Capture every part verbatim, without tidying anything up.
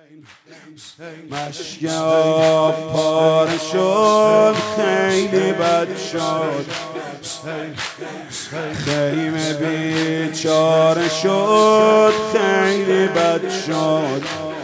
مشک آب پاره شد خیلی بد شد، خیمه بیچاره شد خیلی بد شد،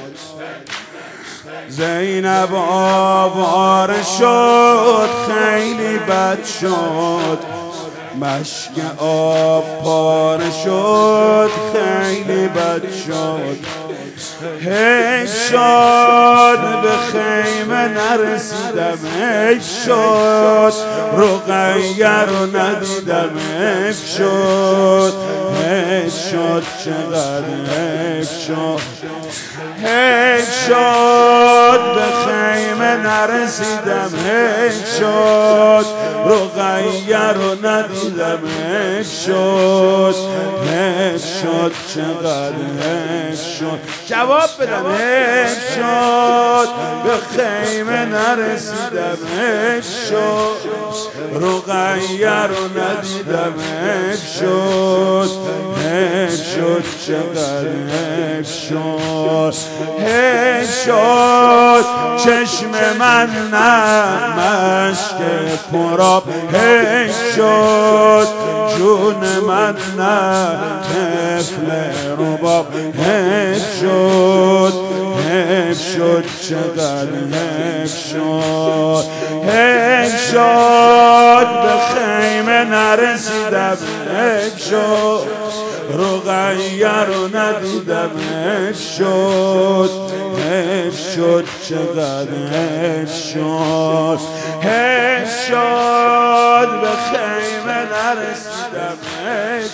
زینب آواره شد خیلی بد شد، مشک آب پاره شد خیلی بد شد. حیف شد به خیمه نرسیدم، حیف شد رقیه رو ندیدم، حیف شد حیف شد چقدر حیف شد، حیف شد به خیمه نرسیدم، حیف شد رقیه رو ندیدم، حیف شد حیف شد چقدر حیف شد. جواب بدم حیف شد به خیمه نرسیدم، حیف شد رقیه رو ندیدم، حیف شد حیف شد چقدر حیف شد، حیف شد چشم من نه مشک پرآب، حیف شد جون من نه طفل رباب، حیف شد حیف شد چقدر حیف شد، حیف شد به خیمه نرسیدم، حیف شد رقیه رو ندیدم، حیف شد حیف شد چقدر حیف شد، حیف شد به خیمه نرسیدم، حیف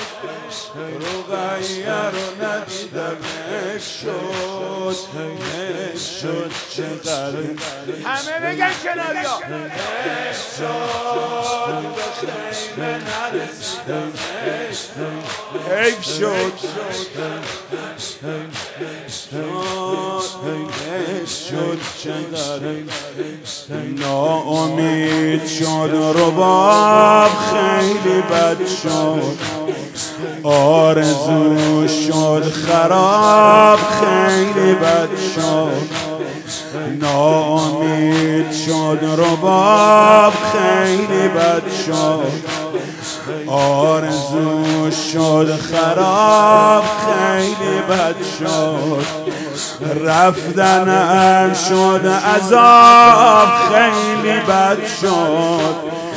رقیه رو ندیدم، حیف شد حیف شد چقدر. همه بگن کناریا حیف شد به خیمه نرسیدم، حیف شد حیف شد چقدر. ناامید شد رباب خیلی بد شد، آرزو شد خراب خیلی بد شد، ناامید شد رباب خیلی بد شد، آرزو شد خراب خیلی بد شد، رفتنم شد عذاب خیلی بد شد،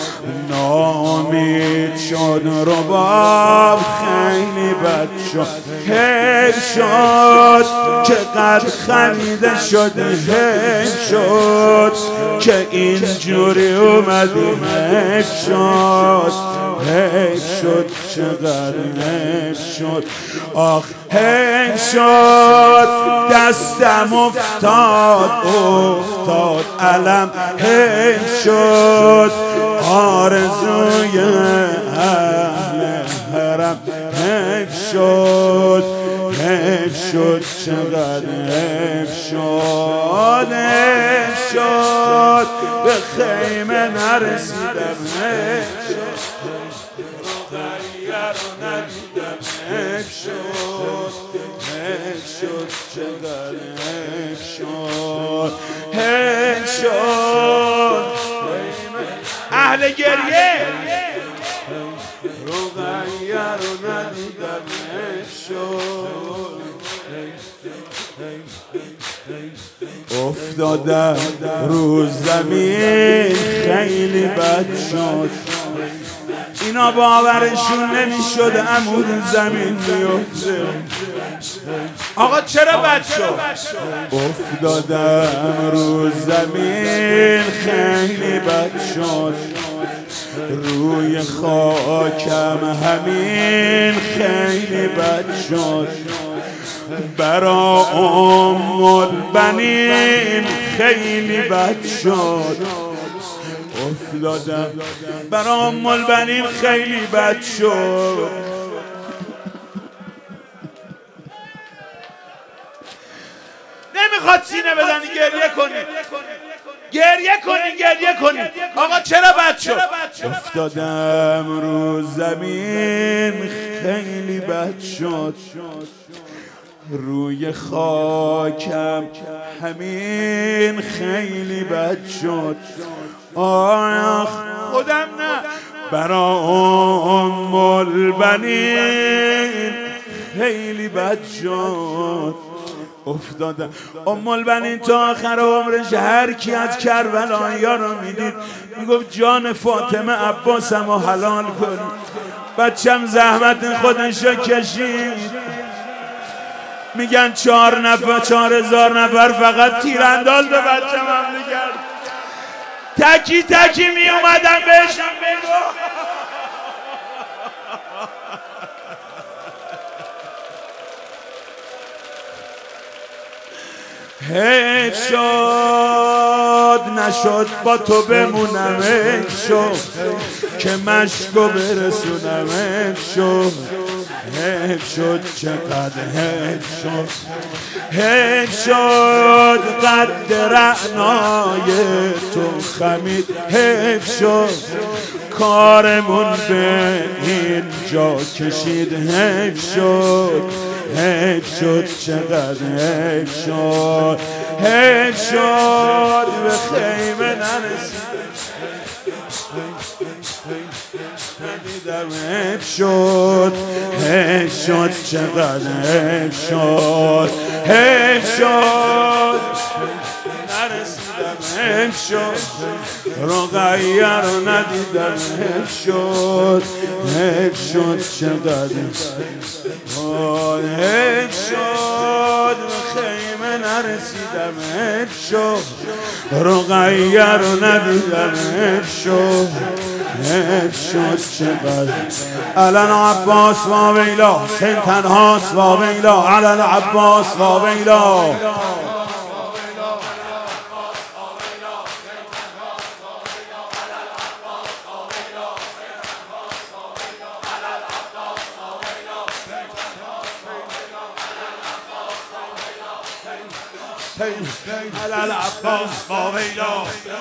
ناامید شد رباب خیلی بد شد، حیف شد که قد خمیده شد، حیف شد که اینجوری اومدی، حیف شد حیف شد چقدر حیف شد، آخ حیف شد دستم افتاد افتاد علم، حیف شد آرزوی اهل حرم، حیف شد حیف شد چقدر حیف شد، حیف شد به خیمه نرسیدم، حیف شد رقیه رو ندیدم، حیف شد حیف شد چقدر حیف شد، حیف شد اهل گریه رقیه رو ندیدم، حیف شد افتادم رو زمین خیلی بد شد، اینا باورشون نمیشد عمود زمین بیفته. آقا چرا بد شد؟ افتادم رو زمین خیلی بد شد، روی خاکم همین خیلی بد شد، برا ام البنین خیلی بد شد، افتادم برا ام البنین خیلی بد شد، نمیخواد سینه بزنی گریه کنی گریه کنی گریه کنی آقا چرا بد شد؟ افتادم رو زمین خیلی بد شد، روی خاکم همین خیلی بد شد. آخ خودم نه برا ام البنین خیلی بد شد. افتادم ام البنین تا آخر عمرش هر کی از کربلایی‌ها رو میدید میگفت جان فاطمه عباسم رو حلال کن. بچم زحمت خودشو کشید. میگن چهار نفر چهار هزار نفر فقط تیرانداز به بچم حمله کرد. تکی تکی می اومدن بهشون میگو حیف شد نشد با تو بمونم، حیف شد که مشکو برسونم، حیف شد حیف شد چقدر حیف شد، حیف شد قد رعنای تو خمید، حیف شد کارمون به اینجا کشید، حیف شد حیف شد چقدر حیف شد، حیف شد به خیمه نرسید ندیدم، حیف شد حیف شد چقدر حیف شد، حیف شد نرسیدم، حیف شد رقیه رو ندیدم، حیف شد حیف شد چقدر حیف شد به خیمه نرسیدم، حیف شد رقیه رو ندیدم، حیف شد حیف شد چقدر علن عباس و ویلا سن تنهاست و ویلا علن عباس و ویلا على العباس باويلا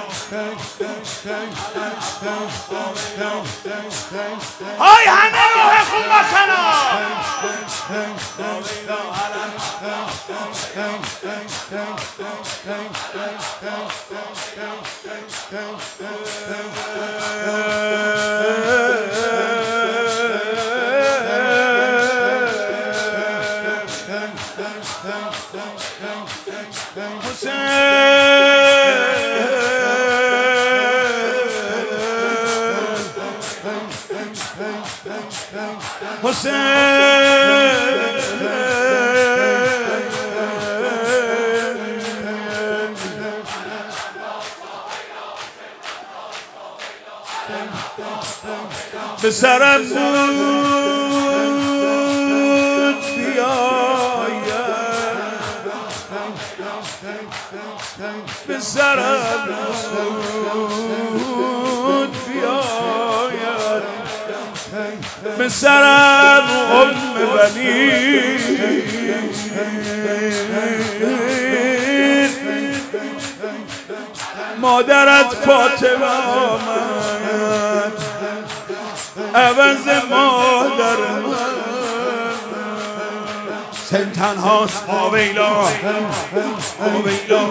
هاي همه روح خون بسنا حسین به سرم بود بیاید، به سرم بود بیاید، به سرم ام بنین مادرت فاطمه آمد عوض مادر من، سن تنهاست با ویلا با ویلا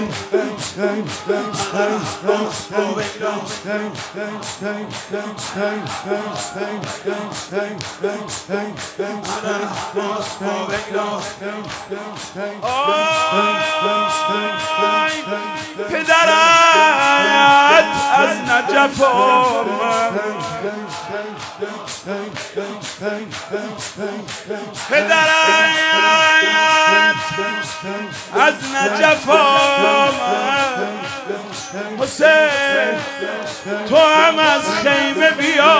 پدرت از نجف آمد، پدرت از نجف آمد، حسین تو هم از خیمه بیا،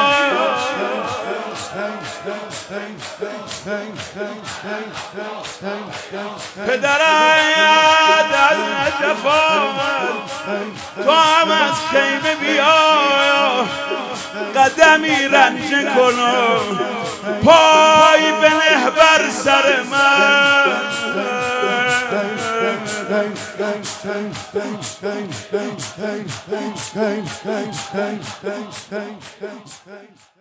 پدرت از نجف آمد، تو هم از خیمه بیا، قدمی رنجه کنم پای بنه بر سر من.